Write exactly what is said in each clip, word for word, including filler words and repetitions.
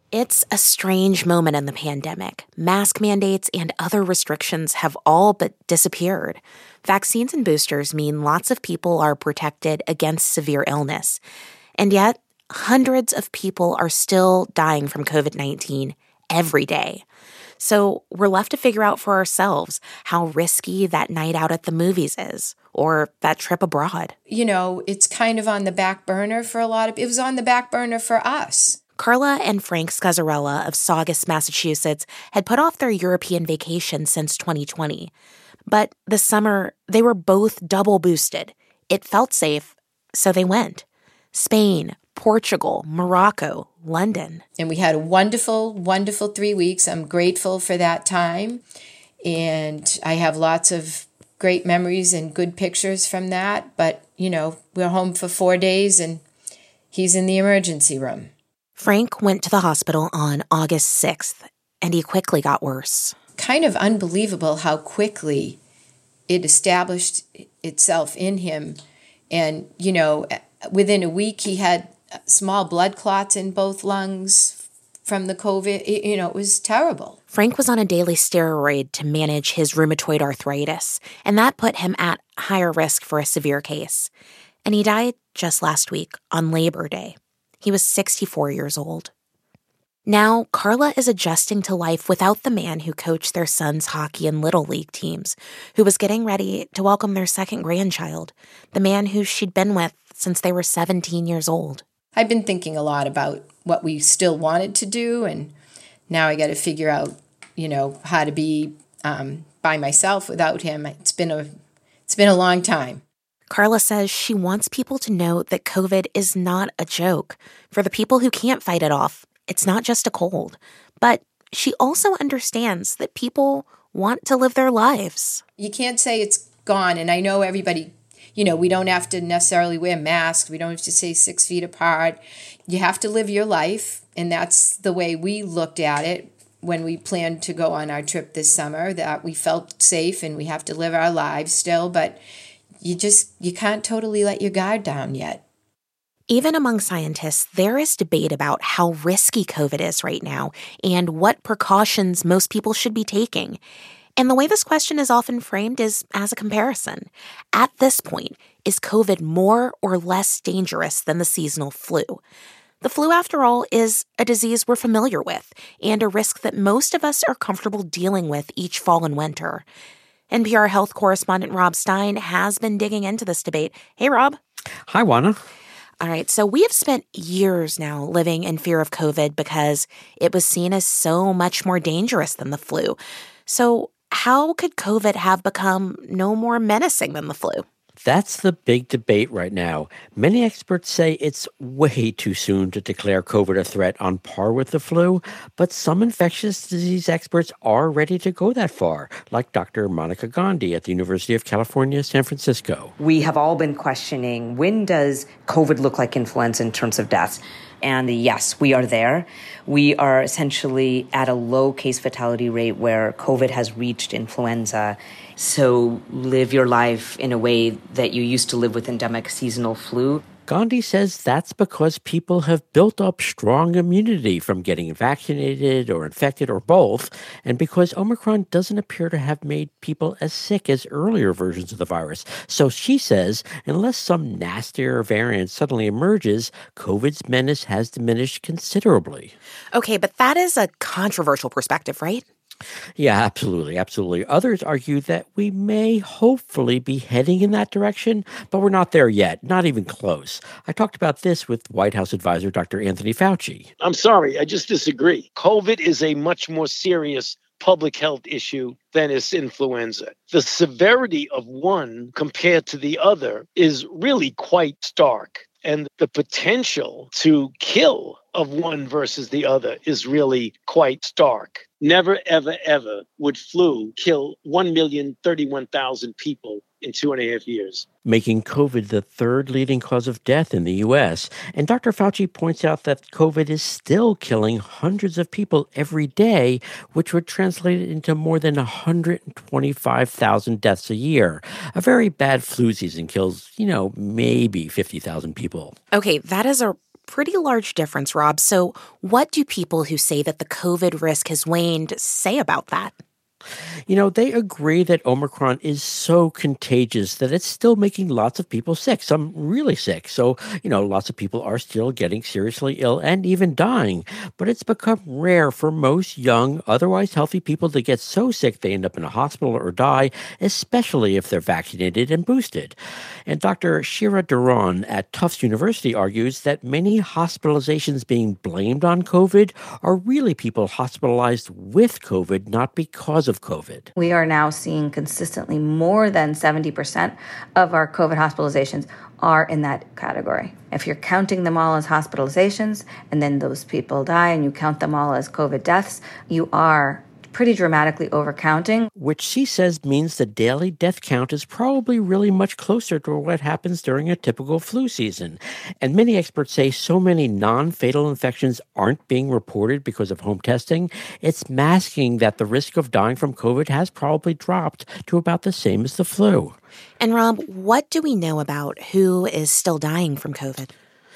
It's a strange moment in the pandemic. Mask mandates and other restrictions have all but disappeared. Vaccines and boosters mean lots of people are protected against severe illness. And yet, hundreds of people are still dying from covid nineteen every day. So we're left to figure out for ourselves how risky that night out at the movies is, or that trip abroad. You know, it's kind of on the back burner for a lot of, it was on the back burner for us. Carla and Frank Scazzarella of Saugus, Massachusetts, had put off their European vacation since twenty twenty. But this summer, they were both double boosted. It felt safe, so they went. Spain, Portugal, Morocco, London. And we had a wonderful, wonderful three weeks. I'm grateful for that time. And I have lots of great memories and good pictures from that. But, you know, we're home for four days and he's in the emergency room. Frank went to the hospital on August sixth, and he quickly got worse. Kind of unbelievable how quickly it established itself in him. And, you know, within a week he had small blood clots in both lungs from the COVID. You know, it was terrible. Frank was on a daily steroid to manage his rheumatoid arthritis, and that put him at higher risk for a severe case. And he died just last week on Labor Day. He was sixty-four years old. Now, Carla is adjusting to life without the man who coached their son's hockey and Little League teams, who was getting ready to welcome their second grandchild, the man who she'd been with since they were seventeen years old. I've been thinking a lot about what we still wanted to do, and now I got to figure out, you know, how to be um, by myself without him. It's been a, it's been a long time. Carla says she wants people to know that COVID is not a joke. For the people who can't fight it off, it's not just a cold. But she also understands that people want to live their lives. You can't say it's gone, and I know everybody, you know, we don't have to necessarily wear masks. We don't have to stay six feet apart. You have to live your life, and that's the way we looked at it when we planned to go on our trip this summer, that we felt safe and we have to live our lives still, but you just, you can't totally let your guard down yet. Even among scientists, there is debate about how risky COVID is right now and what precautions most people should be taking. And the way this question is often framed is as a comparison. At this point, is COVID more or less dangerous than the seasonal flu? The flu, after all, is a disease we're familiar with and a risk that most of us are comfortable dealing with each fall and winter. N P R health correspondent Rob Stein has been digging into this debate. Hey, Rob. Hi, Juana. All right, so we have spent years now living in fear of COVID because it was seen as so much more dangerous than the flu. So how could COVID have become no more menacing than the flu? That's the big debate right now. Many experts say it's way too soon to declare COVID a threat on par with the flu, but some infectious disease experts are ready to go that far, like Doctor Monica Gandhi at the University of California, San Francisco. We have all been questioning, when does COVID look like influenza in terms of deaths? And yes, we are there. We are essentially at a low case fatality rate where COVID has reached influenza. So live your life in a way that you used to live with endemic seasonal flu. Gandhi says that's because people have built up strong immunity from getting vaccinated or infected or both, and because Omicron doesn't appear to have made people as sick as earlier versions of the virus. So she says, unless some nastier variant suddenly emerges, COVID's menace has diminished considerably. Okay, but that is a controversial perspective, right? Yeah, absolutely, absolutely. Others argue that we may hopefully be heading in that direction, but we're not there yet, not even close. I talked about this with White House advisor Doctor Anthony Fauci. I'm sorry, I just disagree. COVID is a much more serious public health issue than is influenza. The severity of one compared to the other is really quite stark. And the potential to kill of one versus the other is really quite stark. Never, ever, ever would flu kill one million thirty-one thousand people in two and a half years. Making COVID the third leading cause of death in the U S. And Doctor Fauci points out that COVID is still killing hundreds of people every day, which would translate into more than one hundred twenty-five thousand deaths a year. A very bad flu season kills, you know, maybe fifty thousand people. Okay, that is a pretty large difference, Rob. So what do people who say that the COVID risk has waned say about that? You know, they agree that Omicron is so contagious that it's still making lots of people sick, some really sick. So, you know, lots of people are still getting seriously ill and even dying. But it's become rare for most young, otherwise healthy people to get so sick they end up in a hospital or die, especially if they're vaccinated and boosted. And Doctor Shira Duran at Tufts University argues that many hospitalizations being blamed on COVID are really people hospitalized with COVID, not because of COVID. We are now seeing consistently more than seventy percent of our COVID hospitalizations are in that category. If you're counting them all as hospitalizations and then those people die and you count them all as COVID deaths, you are pretty dramatically overcounting. Which she says means the daily death count is probably really much closer to what happens during a typical flu season. And many experts say so many non-fatal infections aren't being reported because of home testing. It's masking that the risk of dying from COVID has probably dropped to about the same as the flu. And Rob, what do we know about who is still dying from COVID?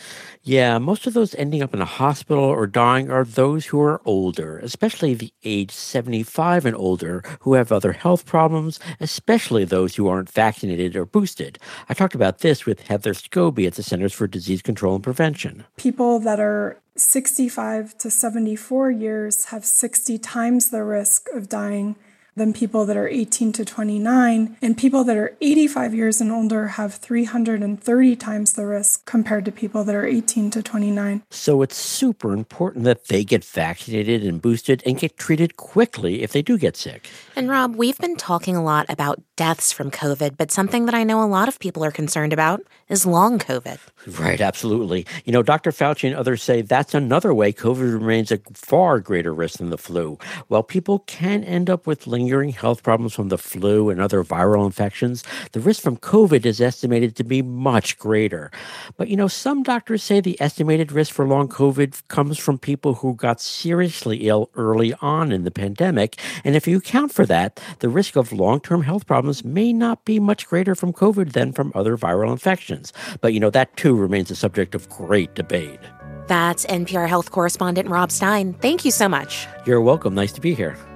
Yeah, most of those ending up in a hospital or dying are those who are older, especially the age seventy-five and older who have other health problems, especially those who aren't vaccinated or boosted. I talked about this with Heather Scobie at the Centers for Disease Control and Prevention. People that are sixty-five to seventy-four years have sixty times the risk of dying than people that are eighteen to twenty-nine, and people that are eighty-five years and older have three hundred thirty times the risk compared to people that are eighteen to twenty-nine. So it's super important that they get vaccinated and boosted and get treated quickly if they do get sick. And Rob, we've been talking a lot about deaths from COVID, but something that I know a lot of people are concerned about is long COVID. Right, absolutely. You know, Doctor Fauci and others say that's another way COVID remains a far greater risk than the flu. While people can end up with lingering health problems from the flu and other viral infections, the risk from COVID is estimated to be much greater. But, you know, some doctors say the estimated risk for long COVID comes from people who got seriously ill early on in the pandemic. And if you account for that, the risk of long-term health problems may not be much greater from COVID than from other viral infections. But, you know, that too remains a subject of great debate. That's N P R health correspondent Rob Stein. Thank you so much. You're welcome. Nice to be here.